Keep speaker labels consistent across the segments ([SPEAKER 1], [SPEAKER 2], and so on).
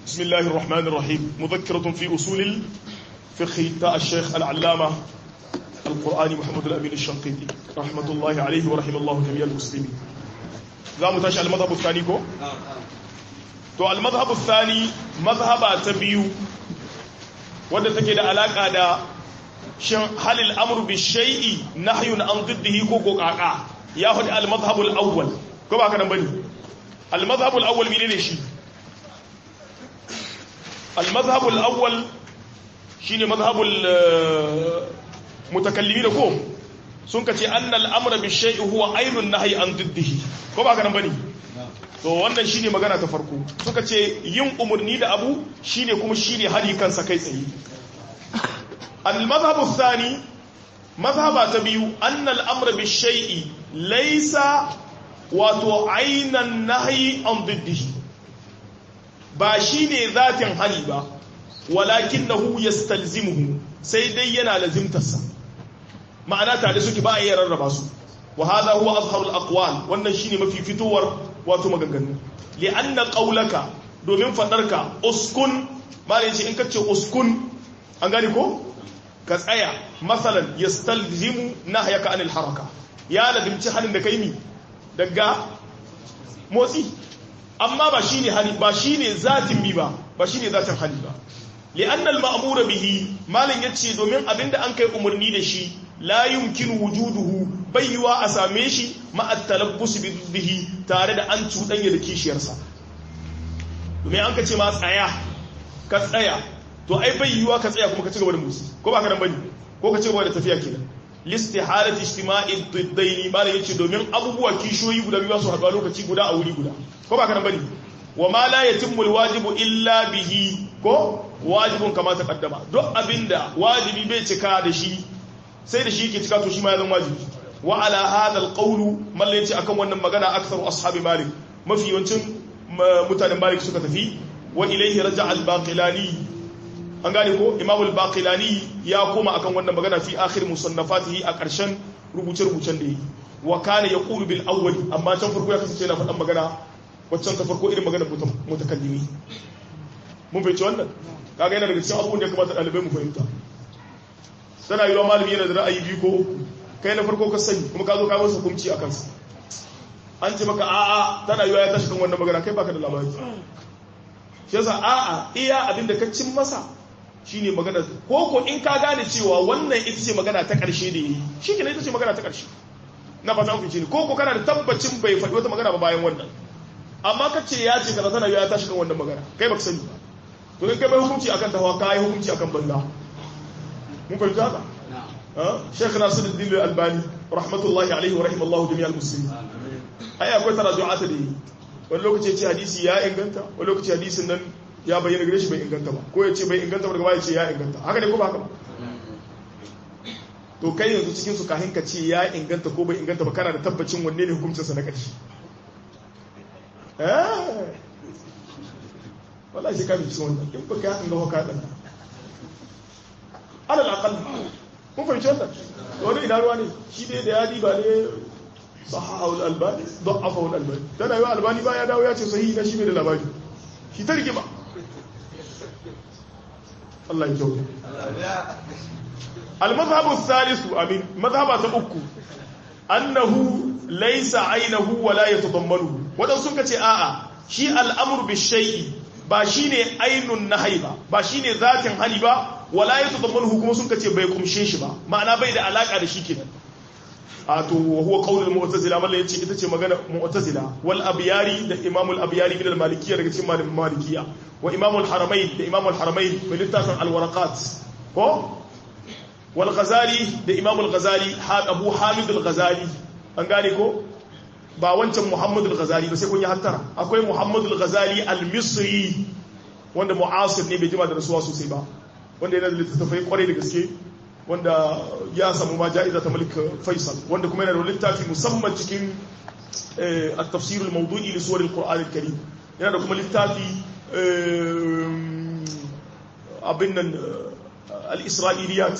[SPEAKER 1] بسم الله الرحمن الرحيم مذكرة في أصول الفقه تاء الشيخ العلامة القرآني محمد الأمين الشنقيطي رحمة الله عليه ورحمه الله جميع المسلمين. ذا متاشى المذهب الثاني كو؟ تو المذهب الثاني مذهب تبيو wanda take da alaka da shin halil amru bi shay'i nahyun an diddihi ko kaka ya hudi al madhhab al awwal ko ba ka nan bane al madhhab al awwal menene shi al madhhab al awwal shine madhhab al mutakallimin ko sun kace anna al amra bi shay'i huwa aynun nahyi an diddihi ko ba ka nan bane to wannan shine magana ta farko suka ce yin umurni da abu shine kuma shine hali kansa kai tsaye al-madhhab ath-thani madhhaba ta biyu anna al-amr bi-shay'i laysa wato aynan nahyi an diddihi ba shine zatin hali ba walakinahu yastalzimuhu sai dai yana lazimtarsa ma'ana tare suke ba a yi rarraba su wa hadha huwa azharul aqwal wannan shine mafi fitowar wato maganganu li'anna qawlaka domin fadarka uskun malai ce in kace uskun an gane ko ka tsaya masalan yastalzimu nahyaka anil haraka ya ladimci halin da kai mi daga motsi amma ba shine hali ba shine zatin bi ba shine zatin hali ba li'anna al-ma'mur bihi malin yace domin abinda an kai umarni da shi la yumkinu wujuduhu bayyuwa a same shi ma'at talabbus bihi tare da an cuɗanya da kishiyarsa domin an ka ce ma tsaya ka tsaya to ai bayyuwa ka tsaya kuma ka ci gaba da musi ko ba ka nan bane ko ka ci gaba da tafiya kenan listihalati ijtima'i diddaini ba yace domin abubuwa kishiyoyi guda biyu su haɗu lokaci guda a wuri guda ko ba ka nan bane wa ma la yatimmu alwajibu illa bihi ko wajibun kama ta kaddama duk abinda wajibi bai cika da shi sai da shi ke cika to shi ma ya zama wajibi wa ala hada alqawlu malla yace akan wannan magana aktharu ashabi malik mafi yawancin mutanen malik suka tafi wa ilayhi raja'a al-baqilani an gane ko imam al-baqilani ya koma akan wannan magana fi akhir musannafatihi a karshen rubuce-rubucen da yi wa kana yaqulu bil awwal amma can farko ya kasance yana faɗan magana waccan ta farko irin magana mutakallimi mun fahimci wannan kaga yana daga cikin abubuwan da ya kamata ɗalibai mu fahimta tana yi wa malami yana da ra'ayi biyu ko uku kai na farko ka sani kuma ka zo ka masa hukunci a kansa an ce maka a'a tana yi wa ya tashi kan wannan magana kai baka da labari shi yasa a'a iya abin da ka cin masa shine magana ko in ka gane cewa wannan ita ce magana ta karshe da yi shi ke ita ce magana ta karshe na fata ku ne ko kana da tabbacin bai faɗi wata magana ba bayan wannan amma ka ce ya ce kaza tana yi wa ya tashi kan wannan magana kai baka sani ba to in kai bai hukunci akan tawa ka yi hukunci akan banza mun fahimta haka Sheikh Nasiruddin Al-Albani rahmatullahi alaihi wa rahimallahu jami'al muslimin ai akwai taraju'at da yi wani lokaci ya ce hadisi ya inganta wani lokaci hadisin nan ya bayyana gare shi bai inganta ba ko ya ce bai inganta ba daga baya ya ce ya inganta haka ne ko ba haka ba to kai yanzu cikin su kahin ka ce ya inganta ko bai inganta ba kana da tabbacin wanne ne hukuncin sa na ƙarshe wallahi sai ka bi cikin wannan in baka ya inganta ka dan alal aqal mun fahimci wannan wani ina ruwa ne shi dai da ya diba ne sahahu al-albani da'afahu al-albani tana yi albani ba ya dawo ya ce sahihi na shi bai da labari shi ta rigima Allah ya kyau al-madhhabu ath-thalithu amin madhhaba ta uku annahu laysa aynahu wa la yatadammanu wadan sun kace a'a shi al-amru bi-shay'i ba shine ainun nahyi ba shine zatin hali ba wala yatadammanu kuma sun kace bai kumshe shi ba ma'ana bai da alaka da shi kenan a to huwa qaulul mu'tazila mallan yace ita ce magana mu'tazila wal abyari da imam al abyari min al malikiyya daga cikin malamin malikiyya wa imam al haramain da imam al haramain min littafin al waraqat ko wal ghazali da imam al ghazali abu hamid al ghazali an gane ko ba wancan muhammad al ghazali ba sai kun yi hattara akwai muhammad al ghazali al misri wanda mu'asir ne bai jima da rasuwa sosai ba wanda yana da littattafai kwarai da gaske wanda ya samu ma ja'iza ta malik faisal wanda kuma yana da littafi musamman cikin at-tafsir al-mawdu'i li suwar al-Qur'an al-Karim yana da kuma littafi abin nan al-Isra'iliyat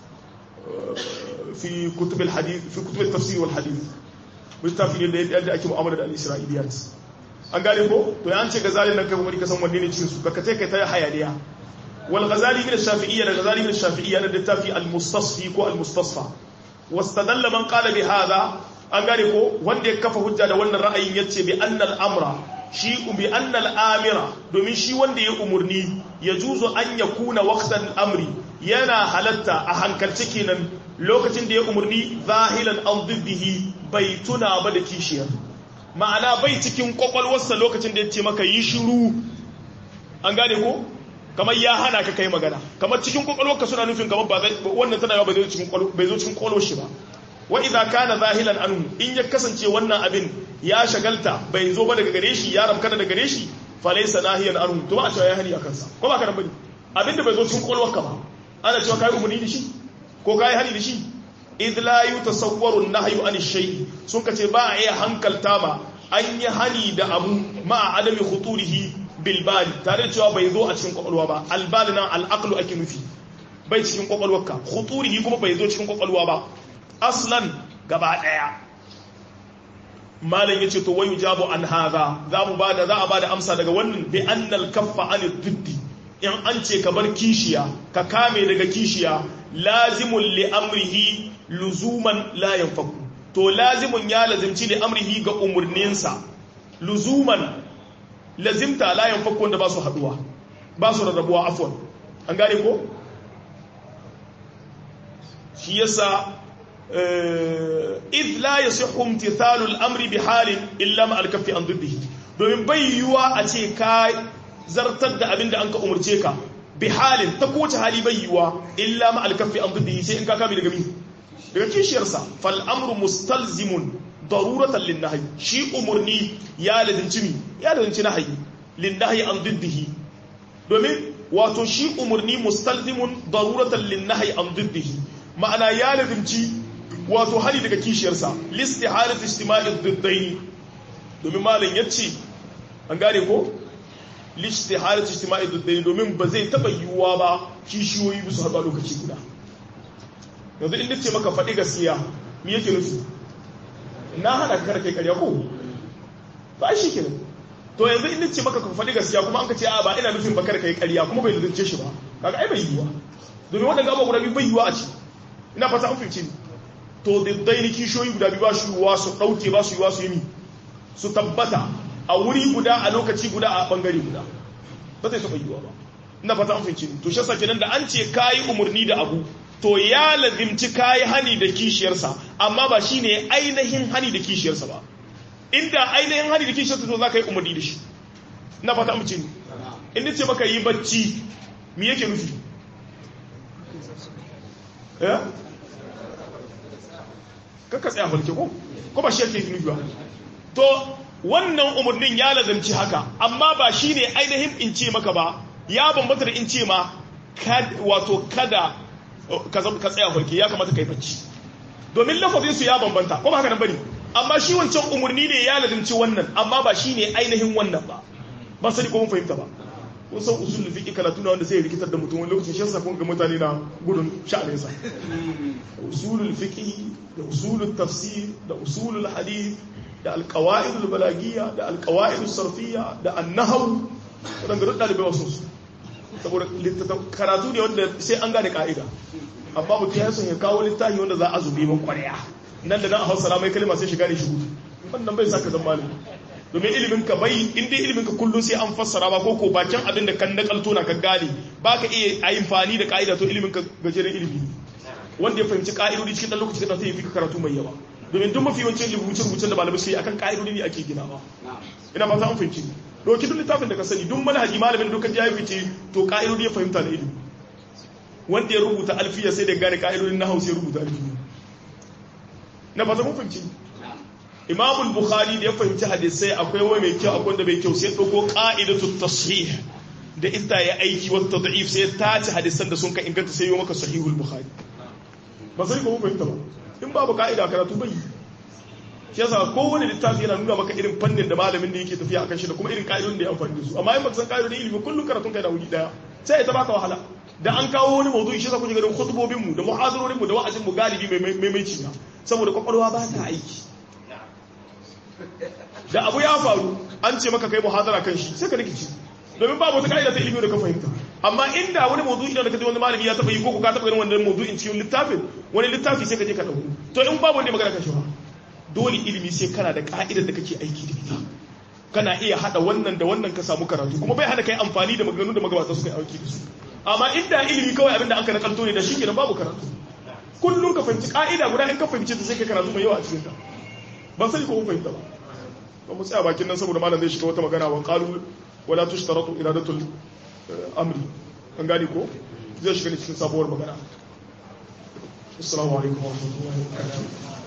[SPEAKER 1] fi kutub al-hadith fi kutub al-tafsir wal hadith littafi ne da ake mu'amala da al-Isra'iliyat an gane ko to ya ce Ghazali nan kai kuma ka san wanne ne cikin su ka kai ta hayaniya wal Ghazali min ash-Shafi'iyya da Ghazali min ash-Shafi'iyya da littafi al-Mustasfi ko al-Mustasfa wastadalla man qala bi hadha an gane ko wanda ya kafa hujja da wannan ra'ayin yace bi anna al-amra shi bi anna al-amira domin shi wanda ya umurni ya juzu an yakuna waqtan amri yana halatta a hankalce kenan lokacin da ya umurni zahilan an diddihi bai tuna ba da kishiyar ma'ana bai cikin kwakwalwarsa lokacin da ya ce maka yi shiru an gane ko kamar ya hana ka kai magana kamar cikin kwakwalwarka suna nufin kamar ba wannan tana yawa bai zo cikin kwakwalwar shi ba wa idza kana zahilan anhu in ya kasance wannan abin ya shagalta bai zo ba daga gare shi ya ramkana daga gare shi fa laysa nahiyan anhu to ba a cewa ya hani akan sa ko ba ka nan bane abin da bai zo cikin kwakwalwarka ba ana cewa kai umuni da shi ko kai hani da shi idh la yutasawwaru an-nahyu an ash-shay sun kace ba a iya hankalta ba an yi hani da abu ma adami khuturihi bil bal tare da cewa bai zo a cikin kwakwalwa ba al bal nan al aqlu ake nufi bai cikin kwakwalwarka khuturihi kuma bai zo cikin kwakwalwa ba aslan gaba daya malam yace to wayu jabu an hadha za a bada amsa daga wannan bi annal kaffa an diddi in an ce ka bar kishiya ka kame daga kishiya lazimun li amrihi luzuman la yanfaku to lazimun ya lazimci li amrihi ga umurninsa luzuman lazimta la yanfaku wanda ba su haduwa ba su rarrabuwa afwan an gane ko shi yasa idh la yasihhu imtithalu al-amri bi halin illa ma al-kaffi an diddihi domin bai yiwa a ce ka zartar da abinda an ka umurce ka bi halin ta kowace hali bai yiwa illa ma al-kaffi an diddihi sai in ka kame daga mi daga kishiyarsa fal amru mustalzimun daruratan lin nahyi shi umurni ya lazimci nahyi lin nahyi an diddihi domin wato shi umurni mustalzimun daruratan lin nahyi an diddihi ma'ana ya lazimci wato hali daga kishiyarsa listihalat istima'i diddaini domin malam yace an gane ko listihalat istima'i diddaini domin ba zai taba yiwuwa ba kishiyoyi bisu haɗu a lokaci guda yanzu inda ce maka faɗi gaskiya me yake nufi na hana ka kai ƙarya ko ba shi kenan to yanzu inda ce maka ka faɗi gaskiya kuma an ka ce a ba ina nufin bakar kai ƙarya kuma bai zance shi ba kaga ai bai yiwuwa domin waɗanda gaba guda biyu bai yiwuwa a ci ina fata an fahimci to daidai kishiyoyi guda biyu ba su yiwuwa su ɗauke ba su yiwuwa su yi su tabbata a wuri guda a lokaci guda a ɓangare guda ba zai taɓa yiwuwa ba ina fata an fahimci to shi yasa kenan da an ce kayi umarni da abu to ya lazimci kayi hani da kishiyarsa amma ba shine ainihin hani da kishiyarsa ba inda ainihin hani da kishiyarsa to za ka yi umarni da shi ina fata an fahimci inda ce maka yi bacci me yake nufi kakka tsaya farke ko ba shi yake nufi ba to wannan umarnin ya lazamci haka amma ba shi ne ainihin in ce maka ba ya bambanta da in ce ma wato kada ka tsaya farke ya kamata ka yi bacci domin lafazin su ya bambanta ko ba haka nan bane amma shi wancan umarni ne ya lazamci wannan amma ba shi ne ainihin wannan ba sani ko mun fahimta ba kun san usulul fiqh karatu na wanda sai rikitar da mutum wani lokacin shi yasa kun ga mutane na gudun sha'anin sa usulul fiqh da usulul tafsir da usulul hadith da alqawaid albalagiyya da alqawaid as-sarfiyya da an-nahw wadanda duk dalibai wasu saboda littafin karatu ne wanda sai an gane ka'ida amma mutum ya san ya kawo littafi wanda za a zubi ban kwarya nan da nan a Hausa mai kalma sai shiga ne shi wannan bai saka zan malami domin iliminka bai inda iliminka kullum sai an fassara ba ko bakin abin da kan nakalto na kan gane ba ka iya amfani da ka'ida to iliminka gajeren ilimi wanda ya fahimci ka'idodi cikin dan lokaci da sai ya fi karatu mai yawa domin duk mafi yawancin rubuce-rubucen da malamai sai akan ka'idodi ne ake ginawa ina fata an fahimci doki duk littafin da ka sani duk manhaji malamin dukkan ya fice to ka'idodi ya fahimta na ilimi wanda ya rubuta alfiya sai da gane ka'idodin na Hausa ya rubuta alfiya na fata mun fahimci Imam Bukhari da ya fahimci hadisai akwai wai mai kyau akwai wanda bai kyau sai dauko qa'idatu tasihih da ita ya aiki wa tad'if sai ta ci hadisan da sun ka inganta sai yo maka sahihul Bukhari ba sai ko fahimta ba in babu ka'ida karatu bai shi yasa kowane littafi yana nuna maka irin fannin da malamin da yake tafiya akan shi da kuma irin ka'idodin da ya amfani da su amma in baka san ka'idodin ilimi kullun karatun kai da wuri daya sai ya baka wahala da an kawo wani mawdu'i shi yasa kuke ganin khutubobin mu da muhadarorin mu da wa'azin mu galibi mai saboda kwakwalwa ba ta aiki da abu ya faru an ce maka kai muhadara kan shi sai ka rikici domin babu wata ka'ida ta ilimi da ka fahimta amma inda wani mawdu'i da kaje wani malami ya taba yi ko ka taba yin wannan mawdu'in cikin littafin wani littafi sai ka je ka dauko to in babu wanda magana kan shi ba dole ilimi sai kana da ka'idar da kake aiki da ita kana iya hada wannan da wannan ka samu karatu kuma bai hana kai amfani da maganganu da magabata su kai aiki da su amma inda ilimi kawai abinda an ka nakalto ne da shi kenan babu karatu kullum ka fahimci ka'ida guda in ka fahimci ta sai ka karatu mai yawa a cikin ta ban sani ko kun fahimta ba mu tsaya bakin nan saboda malam zai shiga wata magana wa qalu wala tushtaratu iradatul amri an gane ko zai shiga ne cikin sabuwar magana assalamu alaikum wa rahmatullahi wa barakatuh